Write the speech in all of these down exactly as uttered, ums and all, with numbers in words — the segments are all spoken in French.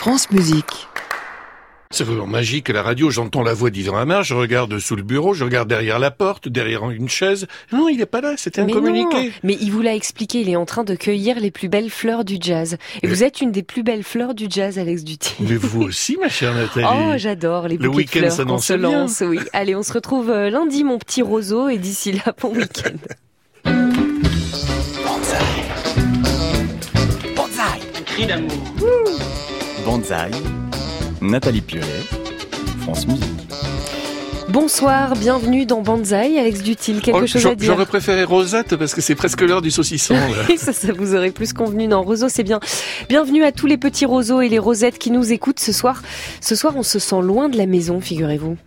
France Musique. C'est vraiment magique, la radio, j'entends la voix d'Yvan Amar, je regarde sous le bureau, je regarde derrière la porte, derrière une chaise. Non, il est pas là, c'était un mais communiqué. Non, mais il vous l'a expliqué, il est en train de cueillir les plus belles fleurs du jazz. Et mais... vous êtes une des plus belles fleurs du jazz, Alex Duthil. Mais vous aussi, ma chère Nathalie. Oh, j'adore les bouquets de fleurs qu'on se lance. Oui. Allez, on se retrouve lundi, mon petit roseau, et d'ici là, bon week-end. Banzai. Banzai. Un cri d'amour. Banzai. Nathalie Pieulet, France Musique. Bonsoir, bienvenue dans Banzai, Alex Duthil, quelque oh, chose à dire? J'aurais préféré Rosette parce que c'est presque l'heure du saucisson. Là. ça, ça vous aurait plus convenu. Non, roseau, c'est bien. Bienvenue à tous les petits roseaux et les rosettes qui nous écoutent ce soir. Ce soir, on se sent loin de la maison, figurez-vous.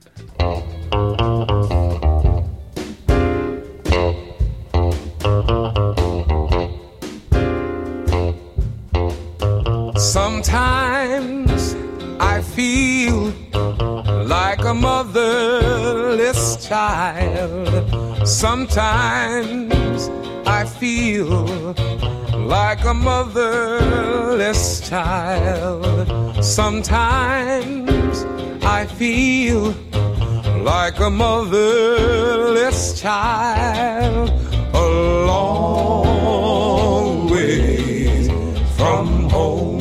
Sometimes I feel like a motherless child. Sometimes I feel like a motherless child. Sometimes I feel like a motherless child. A long way from home.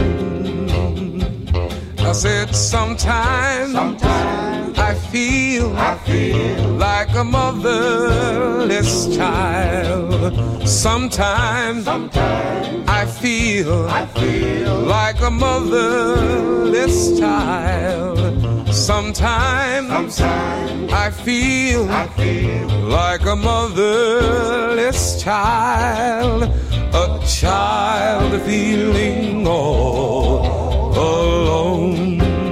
I said sometimes, sometimes I feel, I feel like a motherless child. Sometimes, sometimes I feel, I feel like a motherless child. Sometimes, sometimes I feel, I feel like a motherless child. A child feeling all alone.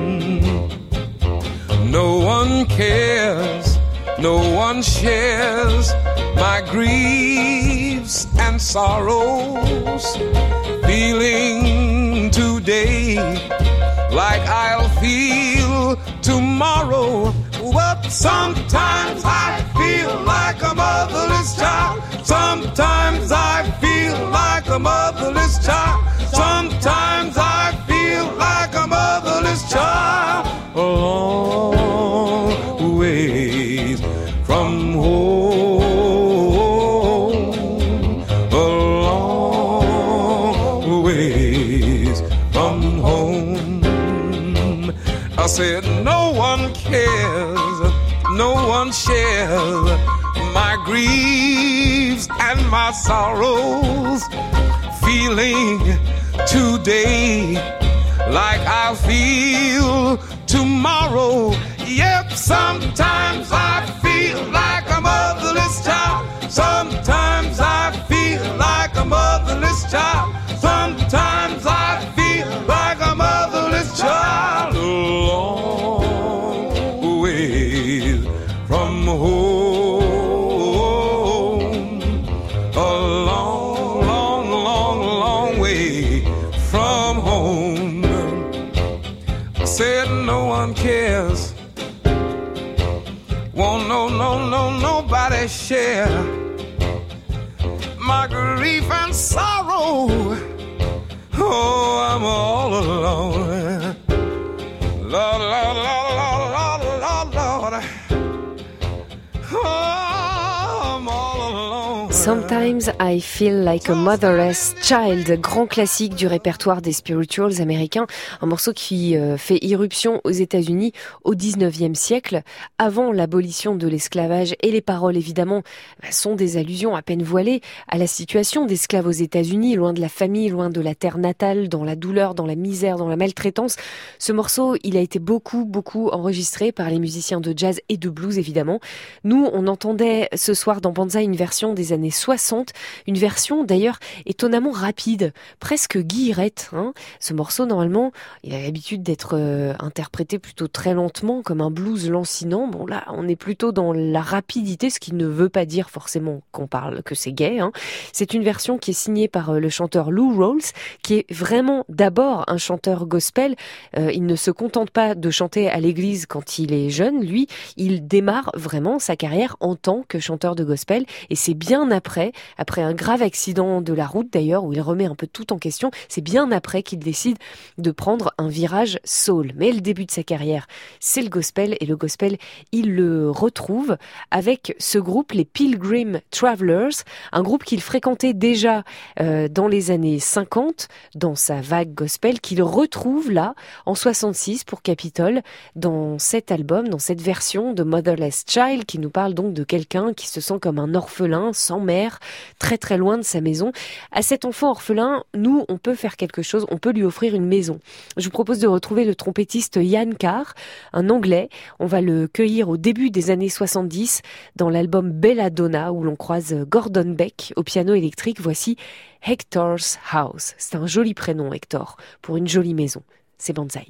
No one cares, no one shares my griefs and sorrows. Feeling today like I'll feel tomorrow. But sometimes I feel like a motherless child. Sometimes I feel like a motherless child. Sometimes I feel like a motherless child. A long ways from home. A long ways from home. I said no one cares, no one shares my griefs and my sorrows. Feeling today like I'll feel tomorrow. Yep, sometimes I feel like a motherless child. Sometimes I feel like a motherless child. Sometimes I feel like a motherless child. A long ways from home. A long, long, long, long way from home. I said no one cares. Won't no, no, no, nobody share my grief and sorrow. Oh, I'm all alone. Lord, Lord, Lord, Lord, Lord, Lord, Lord. Oh, I'm all alone. Sometimes I feel like a motherless child, grand classique du répertoire des spirituals américains, un morceau qui euh, fait irruption aux États-Unis au dix-neuvième siècle, avant l'abolition de l'esclavage, et les paroles évidemment sont des allusions à peine voilées à la situation d'esclaves aux États-Unis, loin de la famille, loin de la terre natale, dans la douleur, dans la misère, dans la maltraitance. Ce morceau, il a été beaucoup, beaucoup enregistré par les musiciens de jazz et de blues évidemment. Nous, on entendait ce soir dans Banzai une version des années soixante, une version d'ailleurs étonnamment rapide, presque guillerette. Hein. Ce morceau, normalement, il a l'habitude d'être euh, interprété plutôt très lentement, comme un blues lancinant. Bon là, on est plutôt dans la rapidité, ce qui ne veut pas dire forcément qu'on parle que c'est gai. Hein. C'est une version qui est signée par euh, le chanteur Lou Rawls, qui est vraiment d'abord un chanteur gospel. Euh, il ne se contente pas de chanter à l'église quand il est jeune. Lui, il démarre vraiment sa carrière en tant que chanteur de gospel, et c'est bien après après, après un grave accident de la route d'ailleurs, où il remet un peu tout en question. C'est bien après qu'il décide de prendre un virage soul. Mais le début de sa carrière, c'est le gospel, et le gospel, il le retrouve avec ce groupe, les Pilgrim Travelers, un groupe qu'il fréquentait déjà euh, dans les années cinquante, dans sa vague gospel, qu'il retrouve là, en soixante-six pour Capitol, dans cet album, dans cette version de Motherless Child, qui nous parle donc de quelqu'un qui se sent comme un orphelin, sans mère, très très loin de sa maison. À cet enfant orphelin, nous, on peut faire quelque chose, on peut lui offrir une maison. Je vous propose de retrouver le trompettiste Ian Carr, un Anglais. On va le cueillir au début des années soixante-dix dans l'album Belladonna, où l'on croise Gordon Beck au piano électrique. Voici Hector's House. C'est un joli prénom, Hector, pour une jolie maison. C'est Banzai.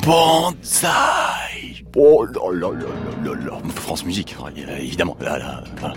Banzai. Oh là là là là là là. France Musique, évidemment. Là, là, voilà.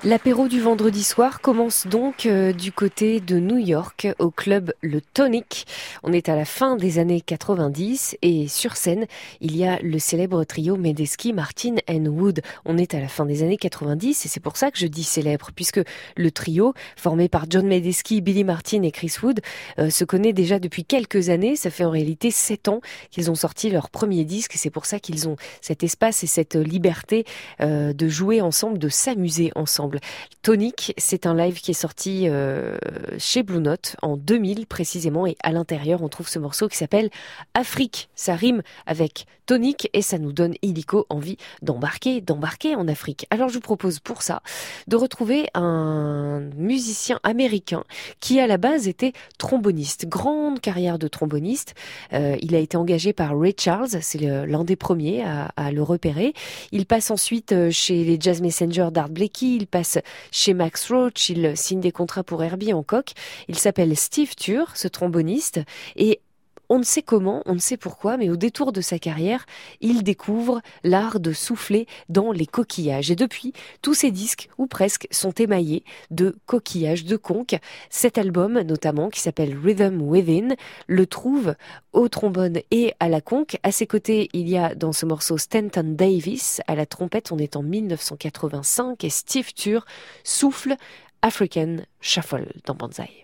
L'apéro du vendredi soir commence donc euh, du côté de New York au club Le Tonic. On est à la fin des années quatre-vingt-dix et sur scène, il y a le célèbre trio Medeski, Martin and Wood. On est à la fin des années quatre-vingt-dix et c'est pour ça que je dis célèbre, puisque le trio, formé par John Medeski, Billy Martin et Chris Wood, euh, se connaît déjà depuis quelques années. Ça fait en réalité sept ans qu'ils ont sorti leur premier disque et c'est pour ça qu'ils ont cet espace et cette liberté euh, de jouer ensemble, de s'amuser ensemble. Tonic, c'est un live qui est sorti euh, chez Blue Note en deux mille précisément et à l'intérieur on trouve ce morceau qui s'appelle Afrique. Ça rime avec tonic et ça nous donne illico envie d'embarquer, d'embarquer en Afrique. Alors je vous propose pour ça de retrouver un musicien américain qui à la base était tromboniste, grande carrière de tromboniste. Euh, il a été engagé par Ray Charles, c'est le, l'un des premiers à, à le repérer. Il passe ensuite chez les Jazz Messengers d'Art Blakey, il passe chez Max Roach, il signe des contrats pour Herbie Hancock. Il s'appelle Steve Turr, ce tromboniste, et on ne sait comment, on ne sait pourquoi, mais au détour de sa carrière, il découvre l'art de souffler dans les coquillages. Et depuis, tous ses disques, ou presque, sont émaillés de coquillages, de conques. Cet album, notamment, qui s'appelle Rhythm Within, le trouve au trombone et à la conque. À ses côtés, il y a dans ce morceau Stanton Davis. À la trompette, on est en dix-neuf cent quatre-vingt-cinq et Steve Turr souffle African Shuffle dans Banzai.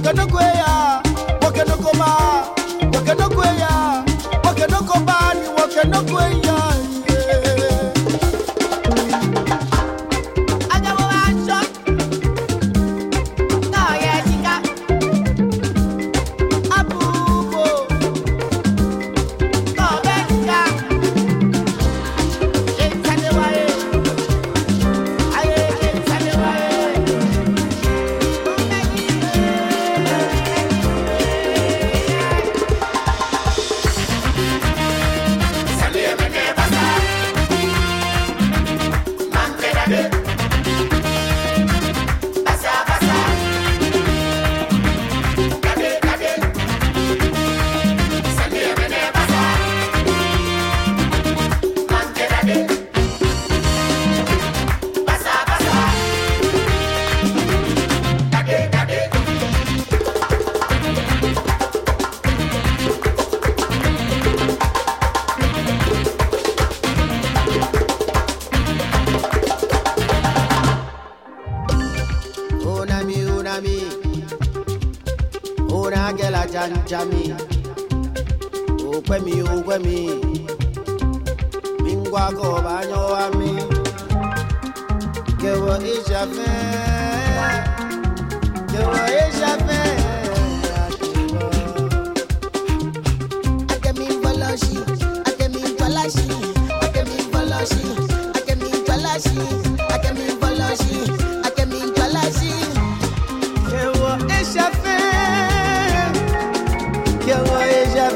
Wakanokwea, wakanokoma, wakanokwea, wakanokobani, wakanokwea. Jami, ukwemi ukwemi, bingwa ko banyo ami, kewo ishafe, kewo ishafe. Akemi balashi, akemi balashi, akemi balashi, akemi balashi, akemi balashi, akemi balashi, kewo ishafe. Que eu já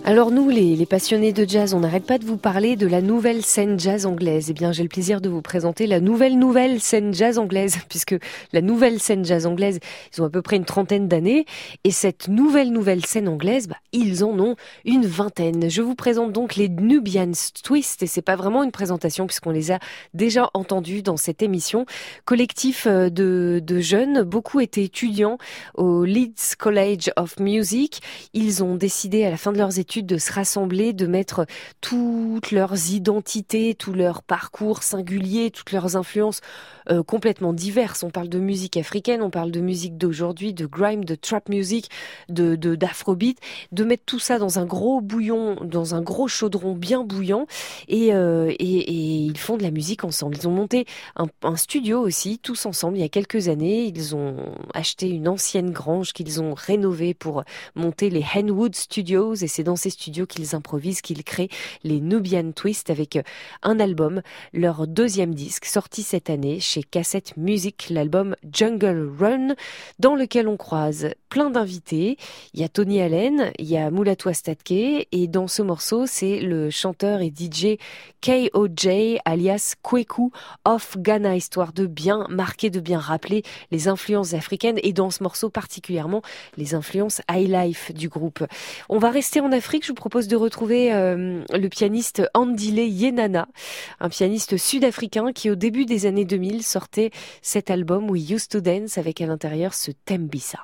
Alors nous, les, les passionnés de jazz, on n'arrête pas de vous parler de la nouvelle scène jazz anglaise. Eh bien, j'ai le plaisir de vous présenter la nouvelle nouvelle scène jazz anglaise, puisque la nouvelle scène jazz anglaise, ils ont à peu près une trentaine d'années, et cette nouvelle nouvelle scène anglaise, bah, ils en ont une vingtaine. Je vous présente donc les Nubian Twist, et c'est pas vraiment une présentation puisqu'on les a déjà entendus dans cette émission. Collectif de, de jeunes, beaucoup étaient étudiants au Leeds College of Music. Ils ont décidé à la fin de leurs études de se rassembler, de mettre toutes leurs identités, tout leur parcours singulier, toutes leurs influences euh, complètement diverses. On parle de musique africaine, on parle de musique d'aujourd'hui, de grime, de trap music, de, de d'afrobeat, de mettre tout ça dans un gros bouillon, dans un gros chaudron bien bouillant, et, euh, et, et ils font de la musique ensemble. Ils ont monté un, un studio aussi, tous ensemble, il y a quelques années. Ils ont acheté une ancienne grange qu'ils ont rénovée pour monter les Henwood Studios, et c'est dans ces studios qu'ils improvisent, qu'ils créent les Nubian Twist avec un album, leur deuxième disque, sorti cette année chez Cassette Music, l'album Jungle Run, dans lequel on croise plein d'invités. Il y a Tony Allen, il y a Mulatu Astatke, et dans ce morceau, c'est le chanteur et D J K O J, alias Kweku of Ghana, histoire de bien marquer, de bien rappeler les influences africaines, et dans ce morceau particulièrement, les influences highlife du groupe. On va rester en Afrique, je vous propose de retrouver euh, le pianiste Andile Yenana, un pianiste sud-africain qui au début des années deux mille sortait cet album We Used to Dance avec à l'intérieur ce Tembisa.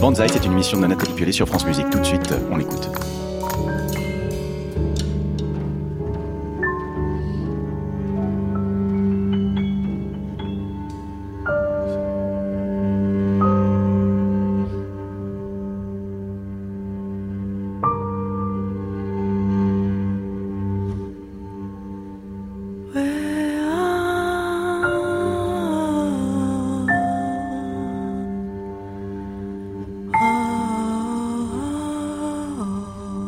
Banzai, c'est une émission de Nathalie Piollet sur France Musique. Tout de suite, on l'écoute. Oh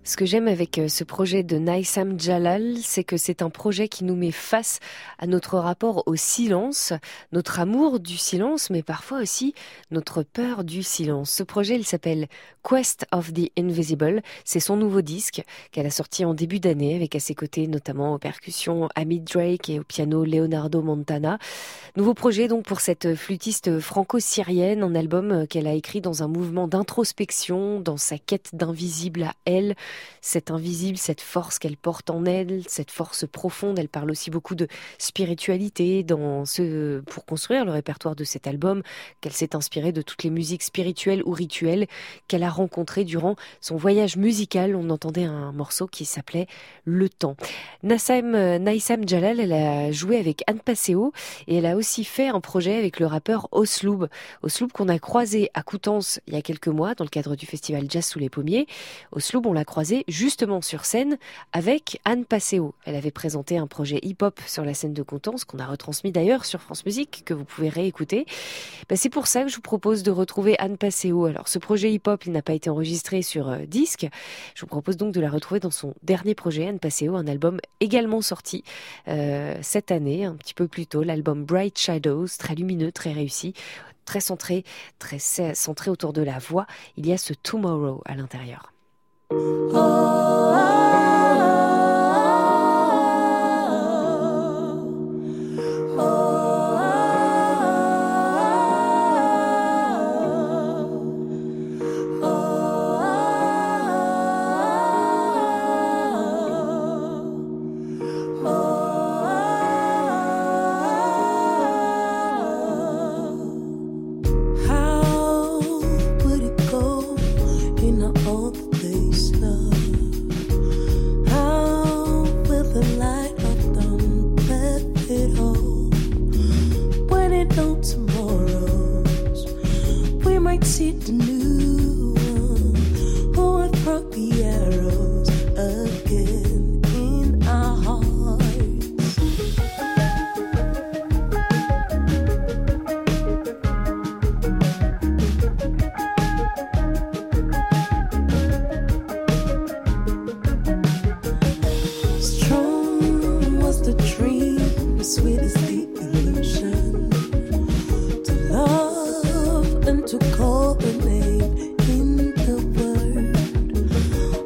Ce que j'aime avec ce projet de Naïsam Jalal, c'est que c'est un projet qui nous met face à notre rapport au silence, notre amour du silence, mais parfois aussi notre peur du silence. Ce projet, il s'appelle Quest of the Invisible. C'est son nouveau disque qu'elle a sorti en début d'année, avec à ses côtés notamment aux percussions Amit Drake et au piano Leonardo Montana. Nouveau projet donc pour cette flûtiste franco-syrienne, un album qu'elle a écrit dans un mouvement d'introspection, dans sa quête d'invisible à elle, cet invisible, cette force qu'elle porte en elle, cette force profonde. Elle parle aussi beaucoup de spiritualité dans ce, pour construire le répertoire de cet album, qu'elle s'est inspirée de toutes les musiques spirituelles ou rituelles qu'elle a rencontrées durant son voyage musical. On entendait un morceau qui s'appelait Le Temps. Naïsam, Naïsam Jalal, elle a joué avec Anne Passeo et elle a aussi fait un projet avec le rappeur Osloub. Osloub qu'on a croisé à Coutances il y a quelques mois dans le cadre du festival Jazz sous les pommiers. Osloub, on l'a croisé justement sur scène avec Anne Passeo. Elle avait présenté un projet hip-hop sur la scène de Coutances qu'on a retransmis d'ailleurs sur France Musique, que vous pouvez réécouter. Ben, c'est pour ça que je vous propose de retrouver Anne Passeo. Alors ce projet hip-hop, il n'a pas été enregistré sur euh, disque. Je vous propose donc de la retrouver dans son dernier projet, Anne Passeo, un album également sorti euh, cette année, un petit peu plus tôt, l'album Bright Shadows, très lumineux, très réussi, très centré, très centré autour de la voix. Il y a ce Tomorrow à l'intérieur. Oh, oh, To call a name in the world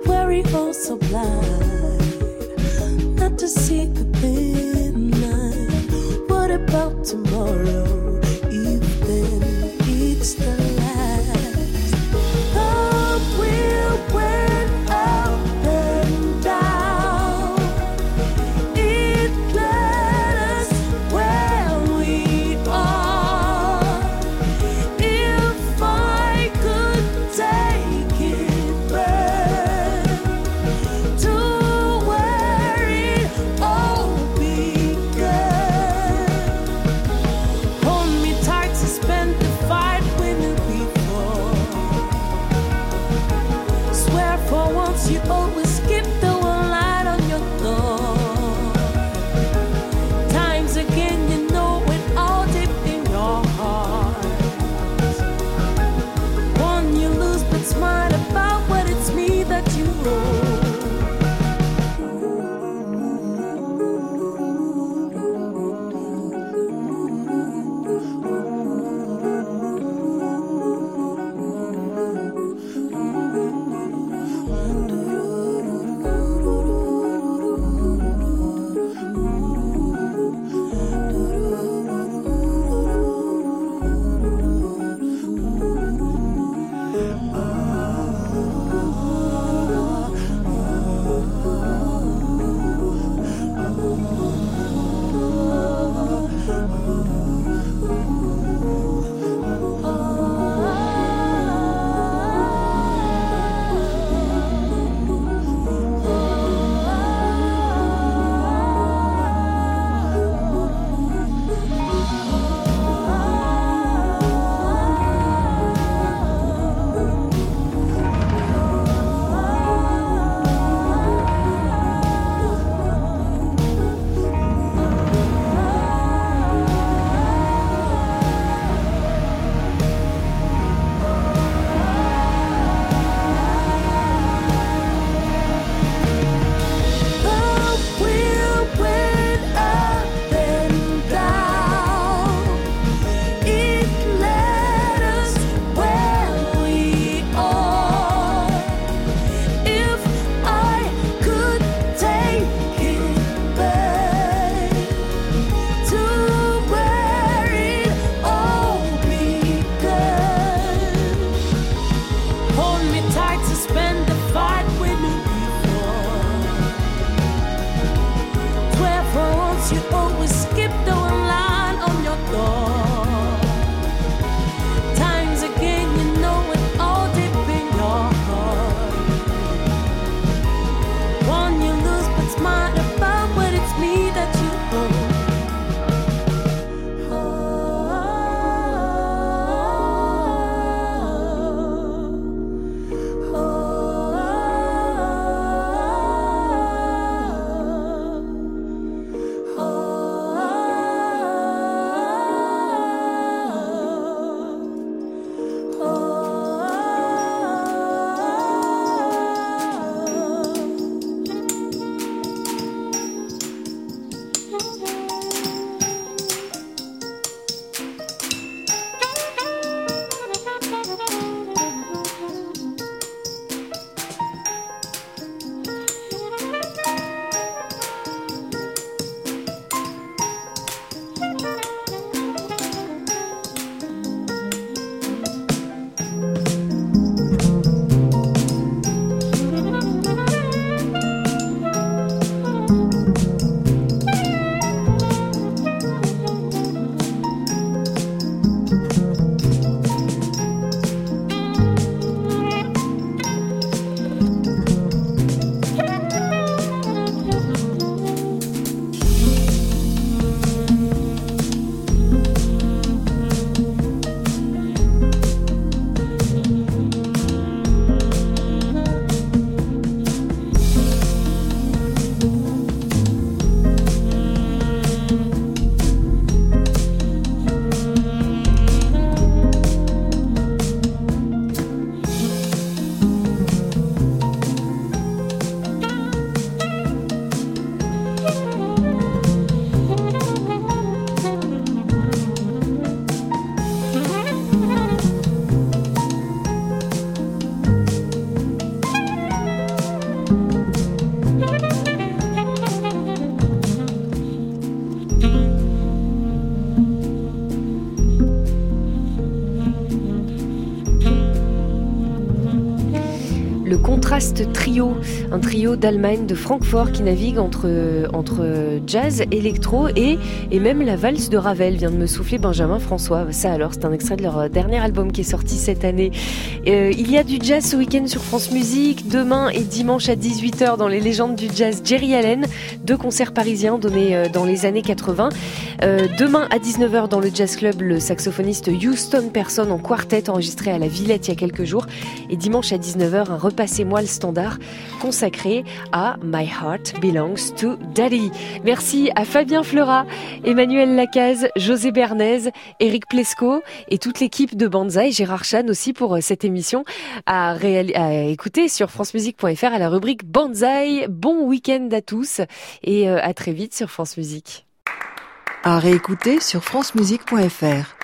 le Contraste Trio, un trio d'Allemagne, de Francfort, qui navigue entre, entre jazz, électro et, et même la valse de Ravel, vient de me souffler Benjamin François. Ça alors, c'est un extrait de leur dernier album qui est sorti cette année. Euh, il y a du jazz ce week-end sur France Musique, demain et dimanche à dix-huit heures dans les légendes du jazz, Jerry Allen, deux concerts parisiens donnés dans les années quatre-vingts. Euh, demain à dix-neuf heures dans le Jazz Club, le saxophoniste Houston Person en quartet enregistré à la Villette il y a quelques jours. Et dimanche à dix-neuf heures, un Repassez-moi le standard consacré à My Heart Belongs to Daddy. Merci à Fabien Fleurat, Emmanuel Lacaze, José Bernays, Eric Plesco et toute l'équipe de Banzai, Gérard Chan aussi pour cette émission à, réal- à écouter sur francemusique point f r à la rubrique Banzai. Bon week-end à tous et à très vite sur France Musique. À réécouter sur francemusique point f r.